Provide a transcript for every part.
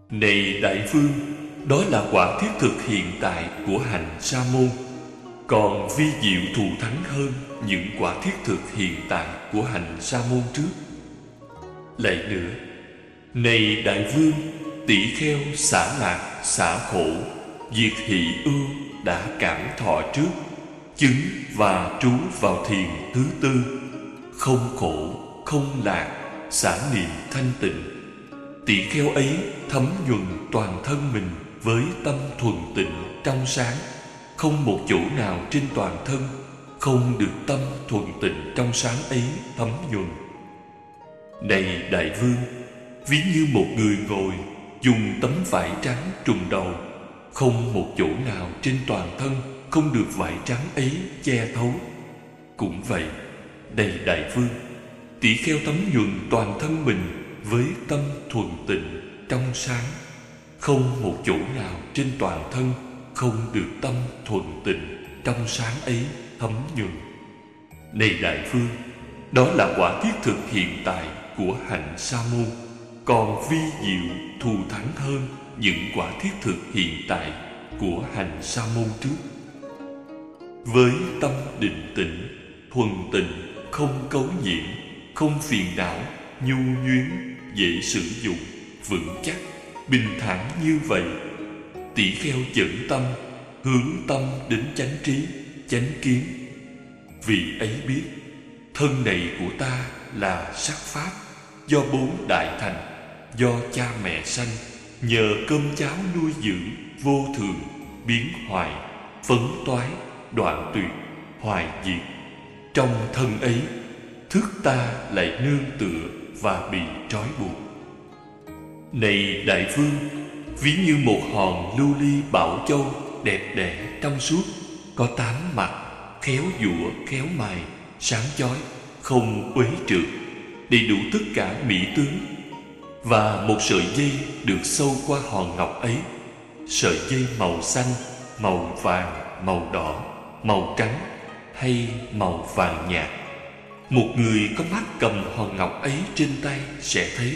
Này đại vương, đó là quả thiết thực hiện tại của hành sa môn, còn vi diệu thù thắng hơn những quả thiết thực hiện tại của hành sa môn trước. Lại nữa, này đại vương, tỷ kheo xả lạc xả khổ, diệt hỷ ưu đã cảm thọ trước, chứng và trú vào thiền thứ tư, không khổ không lạc, xả niệm thanh tịnh. Tỷ kheo ấy thấm nhuần toàn thân mình với tâm thuần tịnh trong sáng, không một chỗ nào trên toàn thân không được tâm thuần tịnh trong sáng ấy thấm nhuần. Này đại vương, ví như một người ngồi dùng tấm vải trắng trùm đầu, không một chỗ nào trên toàn thân không được vải trắng ấy che thấu. Cũng vậy, này đại vương, tỷ kheo thấm nhuần toàn thân mình với tâm thuần tịnh trong sáng, không một chỗ nào trên toàn thân không được tâm thuần tịnh trong sáng ấy thấm nhuần. Này đại vương, đó là quả thiết thực hiện tại của hạnh sa môn, còn vi diệu thù thắng hơn những quả thiết thực hiện tại của hành sa môn trước. Với tâm định tĩnh, thuần tịnh, không cấu nhiễm, không phiền não, nhu nhuyến, dễ sử dụng, vững chắc, bình thản như vậy, tỷ kheo dẫn tâm, hướng tâm đến chánh trí, chánh kiến. Vì ấy biết, thân này của ta là sắc pháp, do bốn đại thành, do cha mẹ sanh, nhờ cơm cháo nuôi dưỡng, vô thường, biến hoại, phấn toái, đoạn tuyệt, hoại diệt. Trong thân ấy, thức ta lại nương tựa và bị trói buộc. Này đại vương, ví như một hòn lưu ly bảo châu đẹp đẽ trong suốt, có tám mặt, khéo giũa khéo mài, sáng chói, không uế trượt, đầy đủ tất cả mỹ tướng. Và một sợi dây được sâu qua hòn ngọc ấy, sợi dây màu xanh, màu vàng, màu đỏ, màu trắng hay màu vàng nhạt. Một người có mắt cầm hòn ngọc ấy trên tay sẽ thấy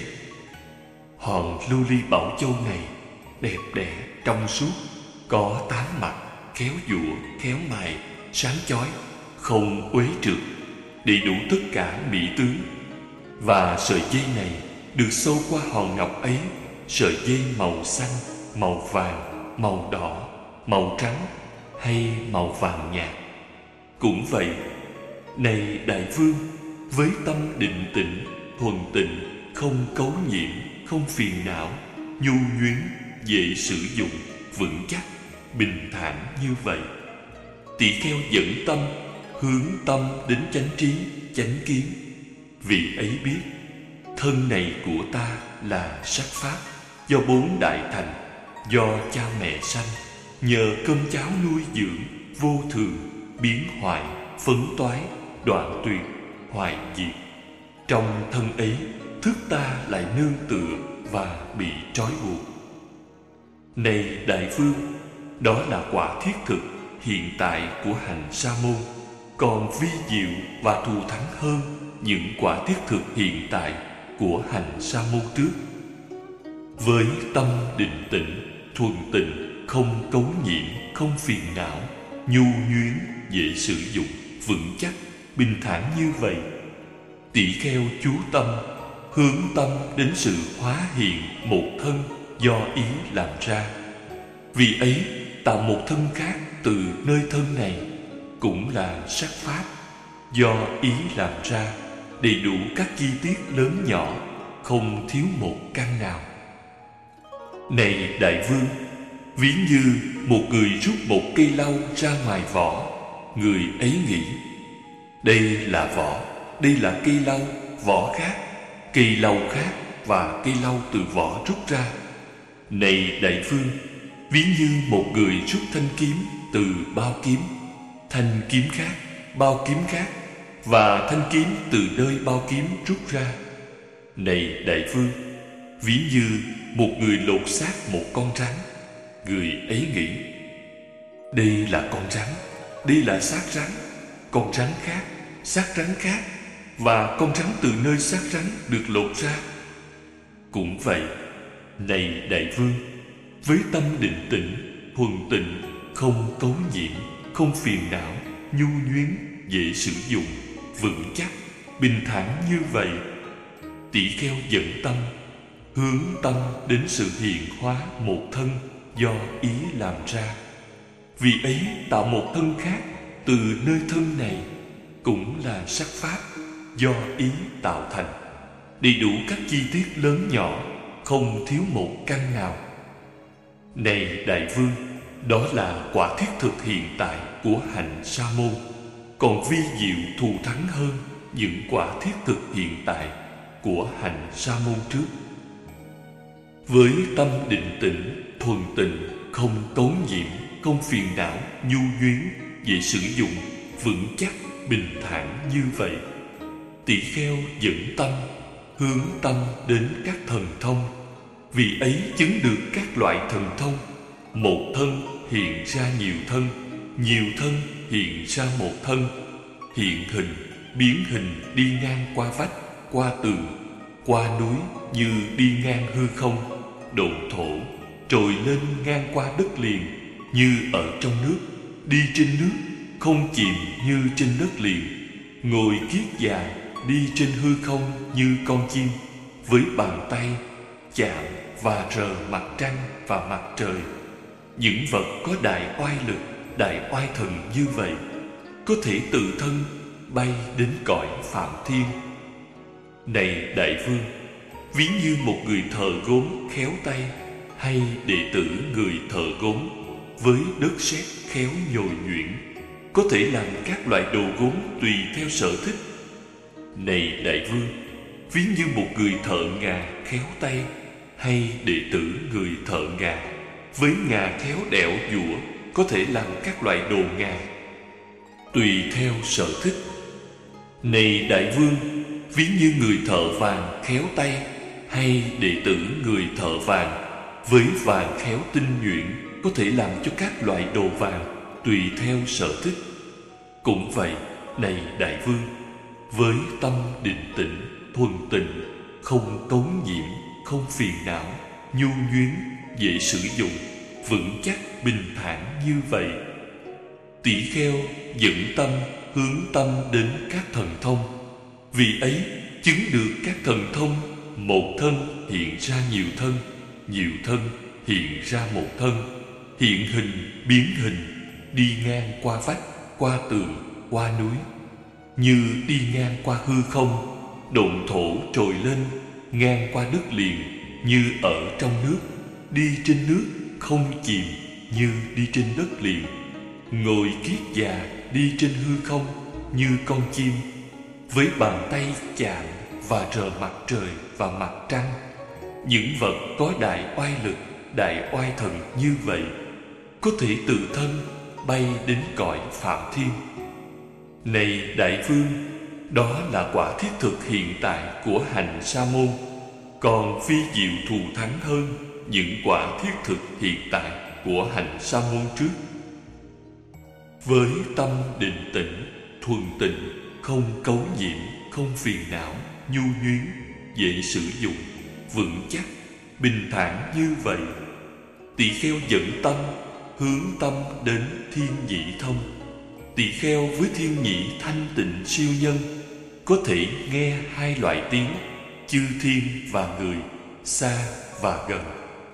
hòn lưu ly bảo châu này đẹp đẽ trong suốt, có tám mặt, khéo giũa khéo mài, sáng chói, không uế trượt, đầy đủ tất cả mỹ tướng. Và sợi dây này được sâu qua hòn ngọc ấy, sợi dây màu xanh, màu vàng, màu đỏ, màu trắng hay màu vàng nhạt. Cũng vậy, này đại vương, với tâm định tĩnh, thuần tịnh, không cấu nhiễm, không phiền não, nhu nhuyến, dễ sử dụng, vững chắc, bình thản như vậy, tỷ kheo dẫn tâm, hướng tâm đến chánh trí, chánh kiến. Vì ấy biết, thân này của ta là sắc pháp, do bốn đại thành, do cha mẹ sanh, nhờ cơm cháo nuôi dưỡng, vô thường, biến hoại, phấn toái, đoạn tuyệt, hoại diệt. Trong thân ấy, thức ta lại nương tựa và bị trói buộc. Này đại vương, đó là quả thiết thực hiện tại của hành sa môn, còn vi diệu và thù thắng hơn những quả thiết thực hiện tại của hành sa môn trước. Với tâm định tĩnh, thuần tịnh, không cấu nhiễm, không phiền não, nhu nhuyến, dễ sử dụng, vững chắc, bình thản như vậy, tỷ kheo chú tâm, hướng tâm đến sự hóa hiện một thân do ý làm ra. Vì ấy tạo một thân khác từ nơi thân này, cũng là sắc pháp, do ý làm ra, đầy đủ các chi tiết lớn nhỏ, không thiếu một căn nào. Này đại vương, ví như một người rút một cây lau ra ngoài vỏ, người ấy nghĩ: đây là vỏ, đây là cây lau, vỏ khác, cây lau khác và cây lau từ vỏ rút ra. Này đại vương, ví như một người rút thanh kiếm từ bao kiếm, thanh kiếm khác, bao kiếm khác và thanh kiếm từ nơi bao kiếm rút ra. Này đại vương, ví như một người lột xác một con rắn, người ấy nghĩ: đây là con rắn, đây là xác rắn, con rắn khác, xác rắn khác và con rắn từ nơi xác rắn được lột ra. Cũng vậy, Này đại vương, với tâm định tĩnh, thuần tịnh, không cấu nhiễm, không phiền não, nhu nhuyến, dễ sử dụng, vững chắc, bình thản như vậy, tỷ kheo dẫn tâm, hướng tâm đến sự hiện hóa một thân do ý làm ra. Vì ấy tạo một thân khác từ nơi thân này, cũng là sắc pháp do ý tạo thành, đầy đủ các chi tiết lớn nhỏ, không thiếu một căn nào. Này đại vương, đó là quả thiết thực hiện tại của hạnh sa môn, còn vi diệu thù thắng hơn những quả thiết thực hiện tại của hạnh sa môn trước. Với tâm định tĩnh, thuần tịnh, không cấu nhiễm, không phiền não, nhu nhuyến, dễ sử dụng, vững chắc, bình thản như vậy, tỷ kheo dẫn tâm, hướng tâm đến các thần thông. Vì ấy chứng được các loại thần thông. Một thân hiện ra nhiều thân, nhiều thân hiện ra một thân, hiện hình, biến hình đi ngang qua vách, qua tường, qua núi như đi ngang hư không, độn thổ, trồi lên ngang qua đất liền như ở trong nước, đi trên nước, không chìm như trên đất liền, ngồi kiết già đi trên hư không như con chim, với bàn tay chạm và rờ mặt trăng và mặt trời. Những vật có đại oai lực, đại oai thần như vậy, có thể tự thân bay đến cõi Phạm Thiên. Này đại vương, ví như một người thợ gốm khéo tay, hay đệ tử người thợ gốm với đất sét khéo nhồi nhuyễn, có thể làm các loại đồ gốm tùy theo sở thích. Này đại vương, ví như một người thợ ngà khéo tay, hay đệ tử người thợ ngà với ngà khéo đẽo giũa, có thể làm các loại đồ ngà tùy theo sở thích. Này đại vương, ví như người thợ vàng khéo tay, hay đệ tử người thợ vàng với vàng khéo tinh nhuyễn, có thể làm cho các loại đồ vàng tùy theo sở thích. Cũng vậy, này đại vương, với tâm định tĩnh, thuần tịnh, không cấu nhiễm, không phiền não, nhu nhuyến, dễ sử dụng, vững chắc, bình thản như vậy, tỷ kheo dẫn tâm, hướng tâm đến các thần thông. Vì ấy chứng được các thần thông. Một thân hiện ra nhiều thân, nhiều thân hiện ra một thân, hiện hình, biến hình, đi ngang qua vách, qua tường, qua núi, như đi ngang qua hư không, độn thổ trồi lên ngang qua đất liền như ở trong nước, đi trên nước không chìm như đi trên đất liền, ngồi kiết già đi trên hư không như con chim, với bàn tay chạm và rờ mặt trời và mặt trăng. Những vật có đại oai lực, đại oai thần như vậy, có thể tự thân bay đến cõi Phạm Thiên. Này đại vương, đó là quả thiết thực hiện tại của hành sa môn, còn phi diệu thù thắng hơn những quả thiết thực hiện tại của hành sa môn trước. Với tâm định tĩnh, thuần tịnh, không cấu nhiễm, không phiền não, nhu nhuyến, dễ sử dụng, vững chắc, bình thản như vậy, tỷ kheo dẫn tâm, hướng tâm đến thiên nhị thông. Tỷ kheo với thiên nhị thanh tịnh siêu nhân, có thể nghe hai loại tiếng, chư thiên và người, xa và gần.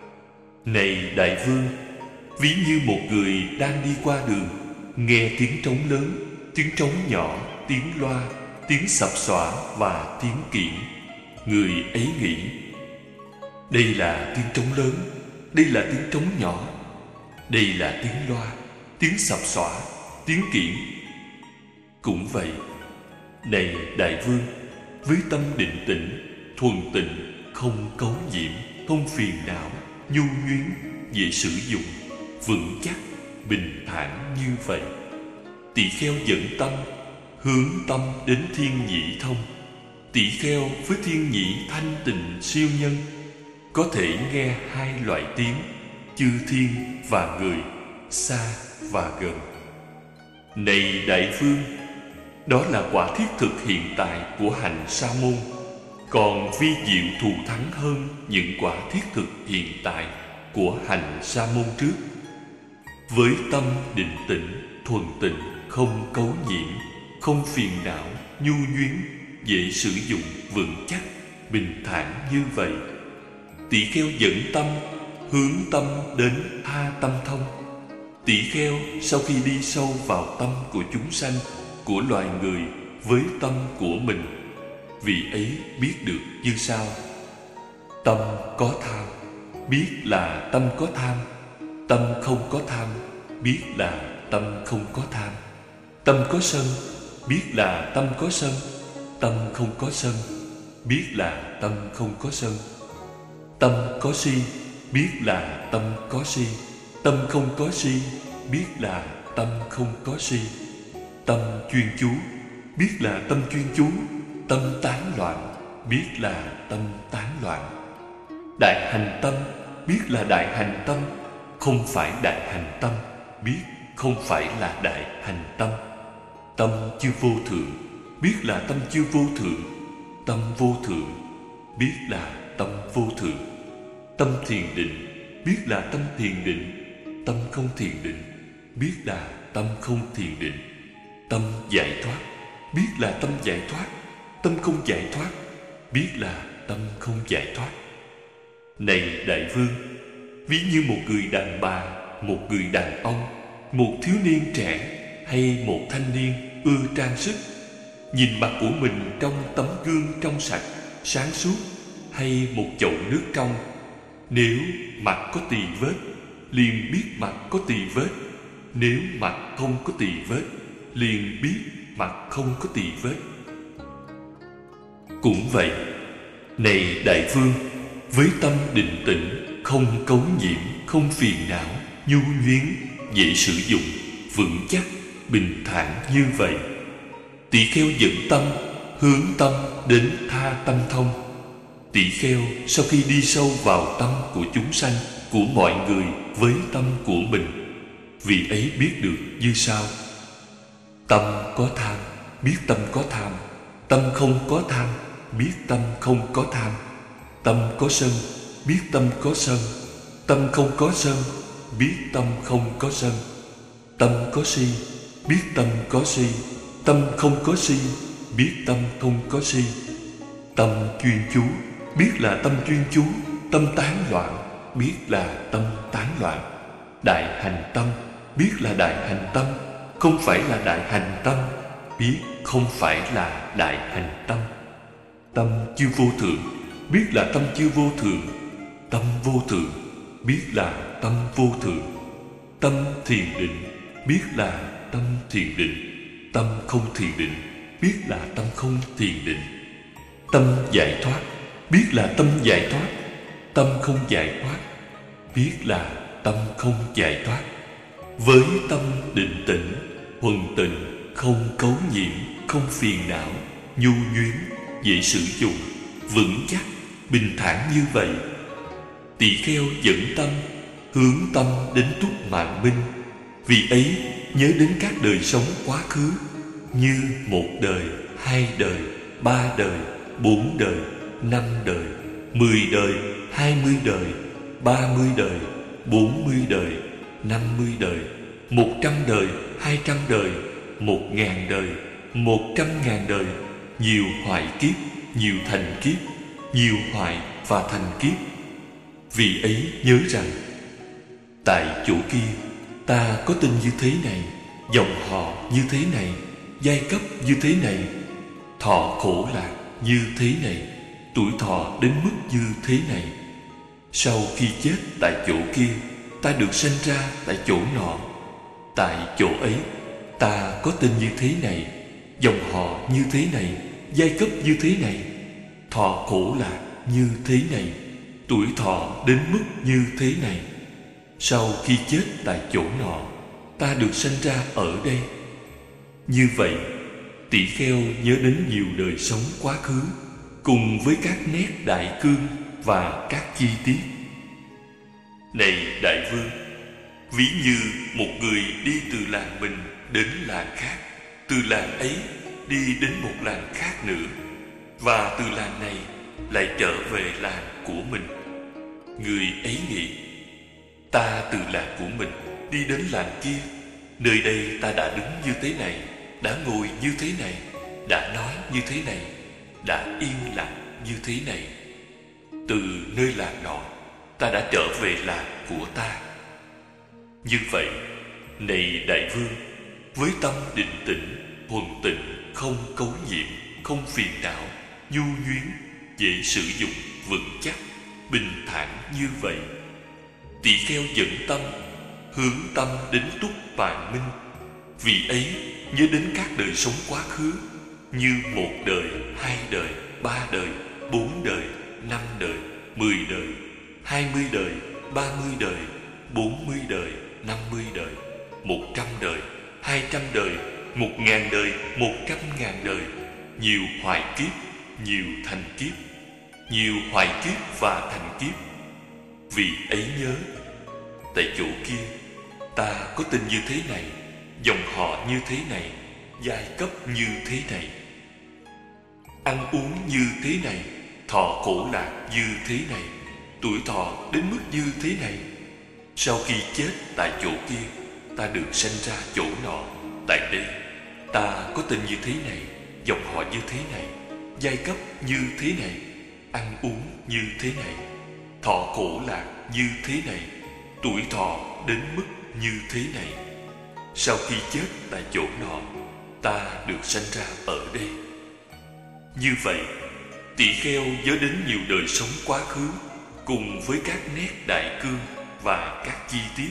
Này đại vương, ví như một người đang đi qua đường, nghe tiếng trống lớn, tiếng trống nhỏ, tiếng loa, tiếng sập xõa và tiếng kiển. Người ấy nghĩ, đây là tiếng trống lớn, đây là tiếng trống nhỏ, đây là tiếng loa, tiếng sập xõa, tiếng kiển. Cũng vậy, này đại vương, với tâm định tĩnh, thuần tịnh, không cấu nhiễm, không phiền não, nhu nhuyến, dễ sử dụng, vững chắc, bình thản như vậy, tỷ kheo dẫn tâm, hướng tâm đến thiên nhị thông. Tỷ kheo với thiên nhị thanh tịnh siêu nhân, có thể nghe hai loại tiếng, chư thiên và người, xa và gần. Này đại vương, đó là quả thiết thực hiện tại của hành sa môn, còn vi diệu thù thắng hơn những quả thiết thực hiện tại của hành sa môn trước. Với tâm định tĩnh, thuần tịnh, không cấu nhiễm, không phiền não, nhu nhuyến, dễ sử dụng, vững chắc, bình thản như vậy, tỳ kheo dẫn tâm, hướng tâm đến tha tâm thông. Tỳ kheo sau khi đi sâu vào tâm của chúng sanh, của loài người với tâm của mình, vị ấy biết được như sau: tâm có tham, biết là tâm có tham. Tâm không có tham, biết là tâm không có tham. Tâm có sân, biết là tâm có sân. Tâm không có sân, biết là tâm không có sân. Tâm có si, biết là tâm có si. Tâm không có si, biết là tâm không có si. Tâm chuyên chú, biết là tâm chuyên chú. Tâm tán loạn, biết là tâm tán loạn. Đại hành tâm, biết là đại hành tâm. Không phải đại hành tâm, biết không phải là đại hành tâm. Tâm chư vô thượng, biết là tâm chư vô thượng. Tâm vô thượng, biết là tâm vô thượng. Tâm thiền định, biết là tâm thiền định. Tâm không thiền định, biết là tâm không thiền định. Tâm giải thoát, biết là tâm giải thoát. Tâm không giải thoát, biết là tâm không giải thoát. Này đại vương, ví như một người đàn bà, một người đàn ông, một thiếu niên trẻ hay một thanh niên ưa trang sức, nhìn mặt của mình trong tấm gương trong sạch, sáng suốt, hay một chậu nước trong. Nếu mặt có tỳ vết, liền biết mặt có tỳ vết. Nếu mặt không có tỳ vết, liền biết mặt không có tỳ vết. Cũng vậy, này đại vương, với tâm định tĩnh, không cấu nhiễm, không phiền não, nhu nhuyến, dễ sử dụng, vững chắc, bình thản như vậy, tỳ kheo dẫn tâm, hướng tâm đến tha tâm thông. Tỳ kheo sau khi đi sâu vào tâm của chúng sanh, của mọi người với tâm của mình, vị ấy biết được như sau: tâm có tham, biết tâm có tham. Tâm không có tham, biết tâm không có tham. Tâm có sân, biết tâm có sân. Tâm không có sân, biết tâm không có sân. Tâm có si, biết tâm có si. Tâm không có si, biết tâm không có si. Tâm chuyên chú, biết là tâm chuyên chú. Tâm tán loạn, biết là tâm tán loạn. Đại hành tâm, biết là đại hành tâm. Không phải là đại hành tâm, biết không phải là đại hành tâm. Tâm chư vô thượng, biết là tâm chư vô thượng. Tâm vô thượng, biết là tâm vô thượng. Tâm thiền định, biết là tâm thiền định. Tâm không thiền định, biết là tâm không thiền định. Tâm giải thoát, biết là tâm giải thoát. Tâm không giải thoát, biết là tâm không giải thoát. Với tâm định tĩnh, thuần tịnh, không cấu nhiễm, không phiền não, nhu nhuyến, dễ sử dụng, vững chắc, bình thản như vậy, tỳ kheo dẫn tâm, hướng tâm đến túc mạng minh. Vì ấy nhớ đến các đời sống quá khứ, như 1 đời, 2 đời, 3 đời, 4 đời, 5 đời, 10 đời, 20 đời, 30 đời, 40 đời, 50 đời, 100 đời, 200 đời, 1000 đời, 100.000 đời, nhiều hoại kiếp, nhiều thành kiếp, nhiều hoại và thành kiếp. Vì ấy nhớ rằng, tại chỗ kia ta có tên như thế này, dòng họ như thế này, giai cấp như thế này, thọ khổ lạc như thế này, tuổi thọ đến mức như thế này. Sau khi chết tại chỗ kia, ta được sanh ra tại chỗ nọ. Tại chỗ ấy ta có tên như thế này, dòng họ như thế này, giai cấp như thế này, thọ khổ lạc như thế này, tuổi thọ đến mức như thế này. Sau khi chết tại chỗ nọ, ta được sanh ra ở đây. Như vậy, tỷ kheo nhớ đến nhiều đời sống quá khứ, cùng với các nét đại cương và các chi tiết. Này đại vương, ví như một người đi từ làng mình đến làng khác, từ làng ấy đi đến một làng khác nữa, và từ làng này lại trở về làng của mình. Người ấy nghĩ, ta từ làng của mình đi đến làng kia, nơi đây ta đã đứng như thế này, đã ngồi như thế này, đã nói như thế này, đã yên lặng như thế này. Từ nơi làng nọ, ta đã trở về làng của ta. Như vậy, này đại vương, với tâm định tĩnh, thuần tịnh, không cấu nhiễm, không phiền não, nhu nhuyến, dễ sử dụng, vững chắc, bình thản như vậy, tỳ kheo dẫn tâm, hướng tâm đến túc vạn minh. Vì ấy nhớ đến các đời sống quá khứ, như 1 đời, 2 đời, 3 đời, 4 đời, 5 đời, 10 đời, 20 đời, 30 đời, 40 đời, 50 đời, 100 đời, 200 đời, 1000 đời, 100.000 đời, nhiều hoài kiếp, nhiều thành kiếp, nhiều hoài kiếp và thành kiếp. Vì ấy nhớ, tại chỗ kia ta có tên như thế này, dòng họ như thế này, giai cấp như thế này, ăn uống như thế này, thọ khổ lạc như thế này, tuổi thọ đến mức như thế này. Sau khi chết tại chỗ kia, ta được sanh ra chỗ nọ. Tại đây ta có tên như thế này, dòng họ như thế này, giai cấp như thế này, ăn uống như thế này, thọ khổ lạc như thế này, tuổi thọ đến mức như thế này. Sau khi chết tại chỗ nọ, ta được sanh ra ở đây. Như vậy, tỳ kheo nhớ đến nhiều đời sống quá khứ, cùng với các nét đại cương và các chi tiết.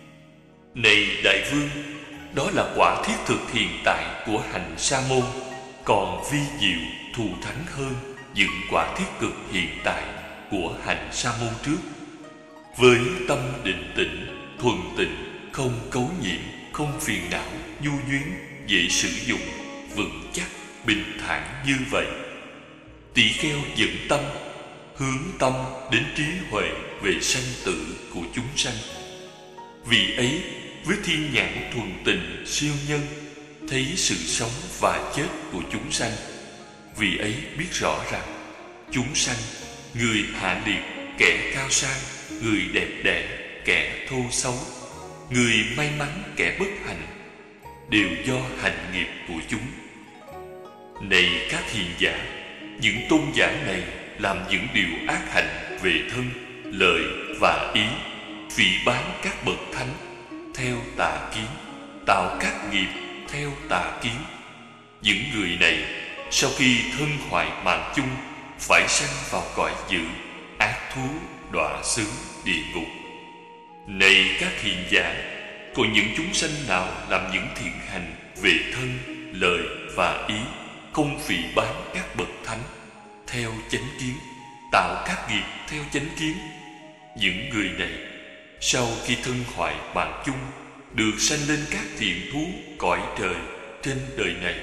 Này đại vương, đó là quả thiết thực hiện tại của hành sa môn, còn vi diệu thù thắng hơn những quả thiết cực hiện tại của hành sa môn trước. Với tâm định tĩnh, thuần tịnh, không cấu nhiễm, không phiền não, nhu nhuyến, dễ sử dụng, vững chắc, bình thản như vậy, tỳ kheo dẫn tâm, hướng tâm đến trí huệ về sanh tử của chúng sanh. Vì ấy, với thiên nhãn thuần tịnh siêu nhân, thấy sự sống và chết của chúng sanh. Vì ấy biết rõ rằng chúng sanh, người hạ liệt, kẻ cao sang, người đẹp đẽ, kẻ thô xấu, người may mắn, kẻ bất hạnh, đều do hành nghiệp của chúng. Này các hiền giả, những tôn giả này làm những điều ác hành về thân, lời và ý, phỉ báng các bậc thánh theo tà kiến, tạo các nghiệp theo tà kiến. Những người này sau khi thân hoại mạng chung, phải sanh vào cõi dữ, ác thú, đọa xứ, địa ngục. Này các hiền giả, còn những chúng sanh nào làm những thiện hành về thân, lời và ý, không phỉ báng các bậc thánh theo chánh kiến, tạo các nghiệp theo chánh kiến, những người này sau khi thân hoại mạng chung, được sanh lên các thiện thú cõi trời trên đời này.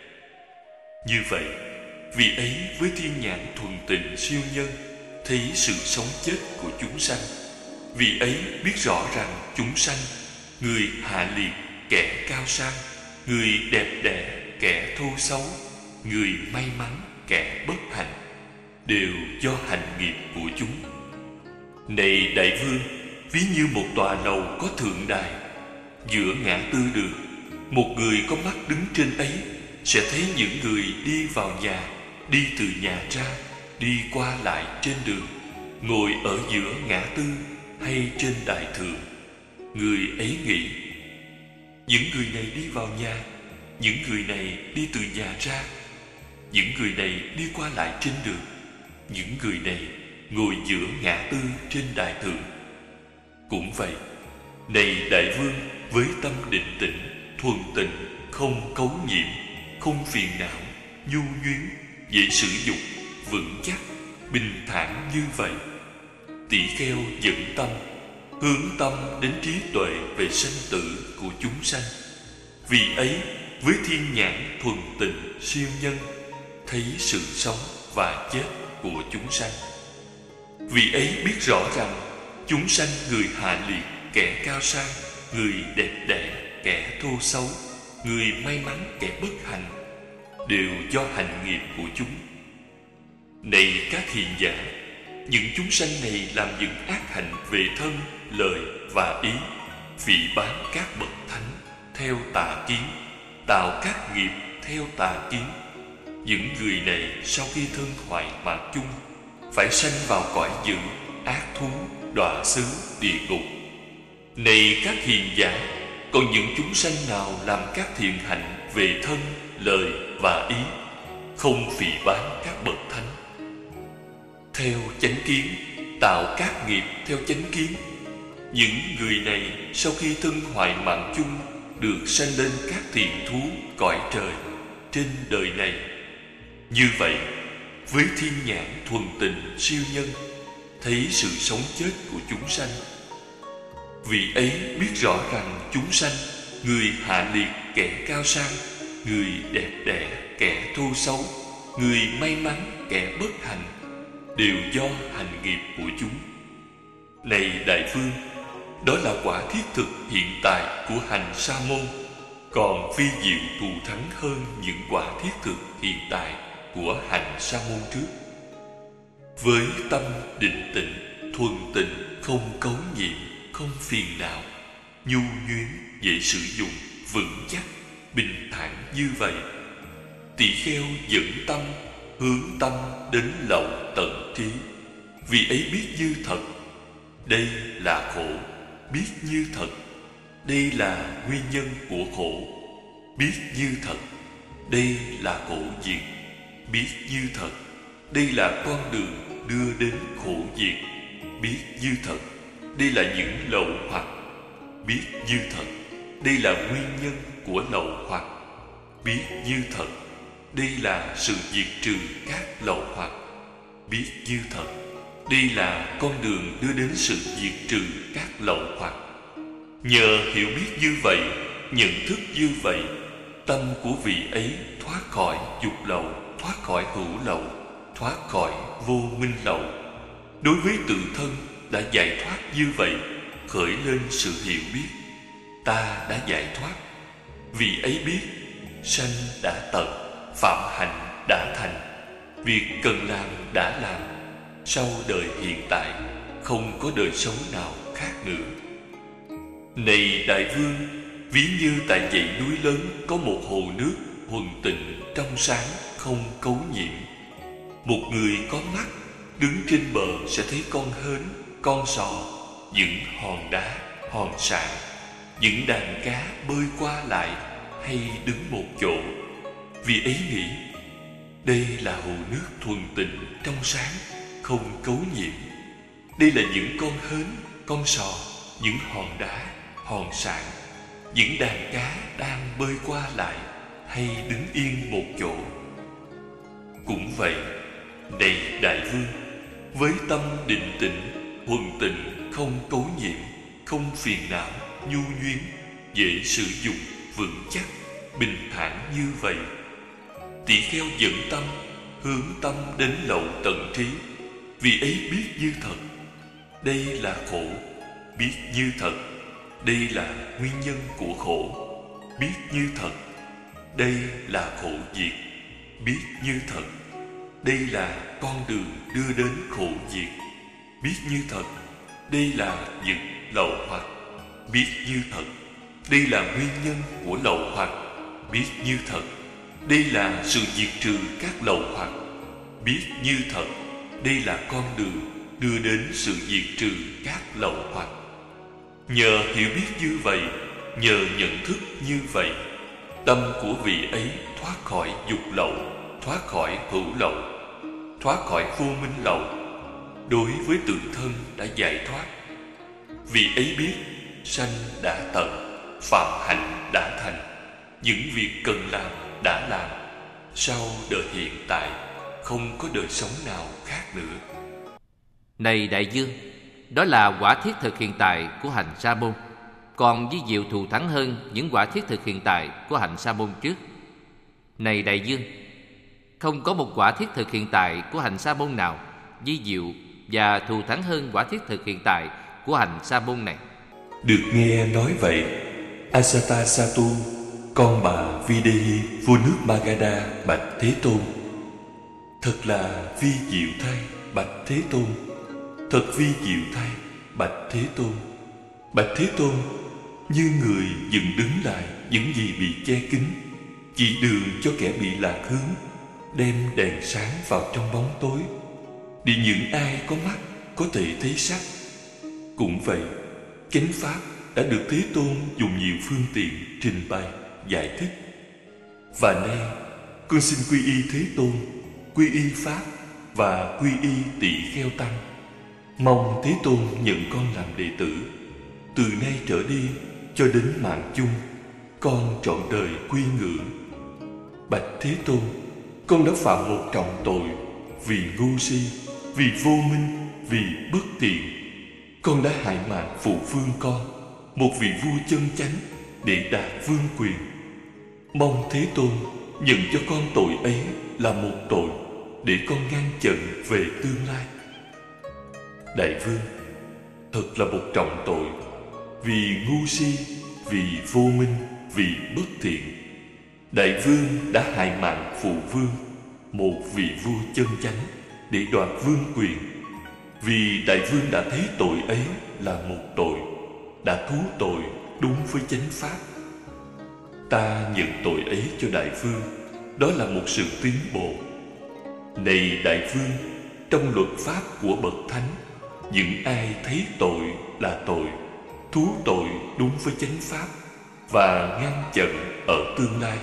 Như vậy, vì ấy với thiên nhãn thuần tịnh siêu nhân, thấy sự sống chết của chúng sanh. Vì ấy biết rõ rằng chúng sanh, người hạ liệt, kẻ cao sang, người đẹp đẽ, kẻ thô xấu, người may mắn, kẻ bất hạnh, đều do hành nghiệp của chúng. Này đại vương, ví như một tòa lầu có thượng đài, giữa ngã tư đường, một người có mắt đứng trên ấy sẽ thấy những người đi vào nhà, đi từ nhà ra, đi qua lại trên đường, ngồi ở giữa ngã tư hay trên đại thượng. Người ấy nghĩ, những người này đi vào nhà, những người này đi từ nhà ra, những người này đi qua lại trên đường, những người này ngồi giữa ngã tư trên đại thượng. Cũng vậy, này đại vương, với tâm định tĩnh, thuần tịnh, không cấu nhiễm, không phiền não, nhu nhuyến, dễ sử dụng, vững chắc, bình thản như vậy, tỷ kheo dẫn tâm, hướng tâm đến trí tuệ về sanh tử của chúng sanh. Vì ấy, với thiên nhãn thuần tịnh siêu nhân, thấy sự sống và chết của chúng sanh. Vì ấy biết rõ rằng chúng sanh, người hạ liệt, kẻ cao sang, người đẹp đẽ, kẻ thô xấu, người may mắn, kẻ bất hạnh, đều do hành nghiệp của chúng. Này các hiền giả, những chúng sanh này làm những ác hành về thân, lời và ý, phỉ báng các bậc thánh theo tà kiến, tạo các nghiệp theo tà kiến. Những người này sau khi thân hoại mạng chung, phải sanh vào cõi dữ, ác thú, đọa xứ, địa ngục. Này các hiền giả, còn những chúng sanh nào làm các thiện hạnh về thân, lời và ý, không phỉ báng các bậc thánh theo chánh kiến, tạo các nghiệp theo chánh kiến, những người này sau khi thân hoại mạng chung, được sanh lên các thiện thú cõi trời trên đời này. Như vậy, với thiên nhãn thuần tình siêu nhân, thấy sự sống chết của chúng sanh, vị ấy biết rõ rằng chúng sanh, người hạ liệt kẻ cao sang, người đẹp đẽ kẻ thô xấu, người may mắn kẻ bất hạnh, đều do hành nghiệp của chúng. Này đại vương, đó là quả thiết thực hiện tại của hành sa môn, còn vi diệu thù thắng hơn những quả thiết thực hiện tại của hành sa môn trước. Với tâm định tịnh, thuần tịnh, không cấu nhiễm, không phiền não, nhu nhuyến, dễ sử dụng, vững chắc, bình thản như vậy, tỳ kheo dẫn tâm, hướng tâm đến lậu tận trí. Vì ấy biết như thật, đây là khổ. Biết như thật, đây là nguyên nhân của khổ. Biết như thật, đây là khổ diệt. Biết như thật, đây là con đường đưa đến khổ diệt. Biết như thật, đây là những lậu hoặc. Biết như thật, đây là nguyên nhân của lậu hoặc. Biết như thật, đây là sự diệt trừ các lậu hoặc. Biết như thật, đây là con đường đưa đến sự diệt trừ các lậu hoặc. Nhờ hiểu biết như vậy, nhận thức như vậy, tâm của vị ấy thoát khỏi dục lậu, thoát khỏi hữu lậu, thoát khỏi vô minh lậu. Đối với tự thân đã giải thoát như vậy, khởi lên sự hiểu biết, ta đã giải thoát. Vì ấy biết, sanh đã tận, phạm hạnh đã thành, việc cần làm đã làm. Sau đời hiện tại, không có đời sống nào khác nữa. Này đại vương, ví như tại dãy núi lớn có một hồ nước thuần tịnh, trong sáng, không cấu nhiễm. Một người có mắt đứng trên bờ sẽ thấy con hến, con sò, những hòn đá, hòn sạn, những đàn cá bơi qua lại hay đứng một chỗ. Vì ấy nghĩ, đây là hồ nước thuần tịnh, trong sáng, không cấu nhiễm. Đây là những con hến, con sò, những hòn đá, hòn sạn, những đàn cá đang bơi qua lại hay đứng yên một chỗ. Cũng vậy, này đại vương, với tâm định tĩnh, thuần tịnh, không cấu nhiễm, không phiền não, nhu nhuyến, dễ sử dụng, vững chắc, bình thản như vậy, tỳ kheo dẫn tâm, hướng tâm đến lậu tận trí. Vì ấy biết như thật, đây là khổ. Biết như thật, đây là nguyên nhân của khổ. Biết như thật, đây là khổ diệt. Biết như thật, đây là con đường đưa đến khổ diệt. Biết như thật, đây là những lậu hoặc. Biết như thật, đây là nguyên nhân của lậu hoặc. Biết như thật, đây là sự diệt trừ các lậu hoặc. Biết như thật, đây là con đường đưa đến sự diệt trừ các lậu hoặc. Nhờ hiểu biết như vậy, nhờ nhận thức như vậy, tâm của vị ấy thoát khỏi dục lậu, thoát khỏi hữu lậu, thoát khỏi vô minh lậu. Đối với tự thân đã giải thoát. Vì ấy biết, sanh đã tận, phạm hạnh đã thành, những việc cần làm đã làm. Sau đời hiện tại, không có đời sống nào khác nữa. Này đại vương, đó là quả thiết thực hiện tại của hành sa môn, còn vi diệu thù thắng hơn những quả thiết thực hiện tại của hành sa môn trước. Này đại vương, không có một quả thiết thực hiện tại của hành sa môn nào vi diệu và thù thắng hơn quả thiết thực hiện tại của hành sa môn này. Được nghe nói vậy, Ajatasattu, con bà Videhi, vua nước Magadha bạch Thế Tôn: Thật là vi diệu thay, bạch Thế Tôn. Thật vi diệu thay, bạch Thế Tôn. Bạch Thế Tôn, như người dựng đứng lại những gì bị che kín, chỉ đường cho kẻ bị lạc hướng, đem đèn sáng vào trong bóng tối, để những ai có mắt có thể thấy sắc. Cũng vậy, chánh pháp đã được Thế Tôn dùng nhiều phương tiện trình bày, giải thích. Và nay, con xin quy y Thế Tôn, quy y Pháp và quy y Tỳ Kheo Tăng. Mong Thế Tôn nhận con làm đệ tử. Từ nay trở đi cho đến mạng chung, con trọn đời quy ngưỡng. Bạch Thế Tôn, con đã phạm một trọng tội vì ngu si, vì vô minh, vì bất thiện. Con đã hại mạng phụ vương con, một vị vua chân chánh, để đạt vương quyền. Mong Thế Tôn nhận cho con tội ấy là một tội, để con ngăn chặn về tương lai. Đại vương, thật là một trọng tội, vì ngu si, vì vô minh, vì bất thiện. Đại vương đã hại mạng phụ vương, một vị vua chân chánh, để đoạt vương quyền. Vì đại vương đã thấy tội ấy là một tội, đã thú tội đúng với chánh pháp. Ta nhận tội ấy cho đại vương, đó là một sự tiến bộ. Này đại vương, trong luật pháp của bậc thánh, những ai thấy tội là tội, thú tội đúng với chánh pháp và ngăn chặn ở tương lai.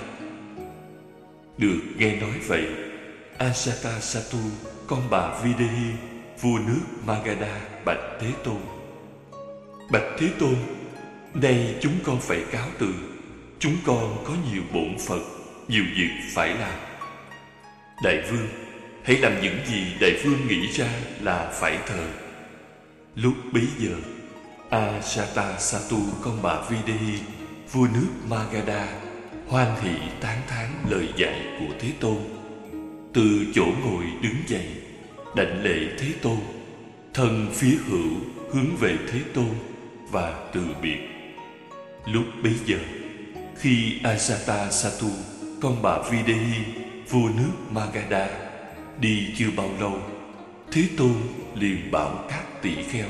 Được nghe nói vậy, Ajatasattu, con bà Videhi, vua nước Magadha, bạch Thế Tôn. Bạch Thế Tôn, nay chúng con phải cáo từ. Chúng con có nhiều bổn phận, nhiều việc phải làm. Đại vương, hãy làm những gì đại vương nghĩ ra là phải thờ. Lúc bấy giờ, Ajatasattu, con bà Videhi, vua nước Magadha, hoan hỷ tán thán lời dạy của Thế Tôn. Từ chỗ ngồi đứng dậy, đảnh lễ Thế Tôn, thân phía hữu hướng về Thế Tôn và từ biệt. Lúc bấy giờ, khi Ajatasattu, con bà Videhi, vua nước Magadha, đi chưa bao lâu, Thế Tôn liền bảo các tỷ kheo: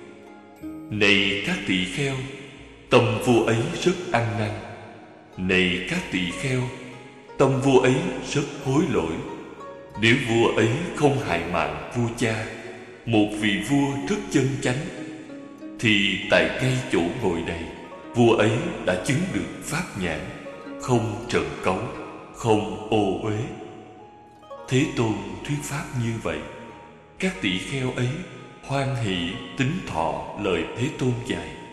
Này các tỷ kheo, tâm vua ấy rất ăn năn. Này các tỷ kheo, tâm vua ấy rất hối lỗi. Nếu vua ấy không hại mạng vua cha, một vị vua rất chân chánh, thì tại ngay chỗ ngồi này, vua ấy đã chứng được pháp nhãn, không trần cấu, không ô uế. Thế Tôn thuyết pháp như vậy, các tỷ kheo ấy hoan hỷ tín thọ lời Thế Tôn dạy.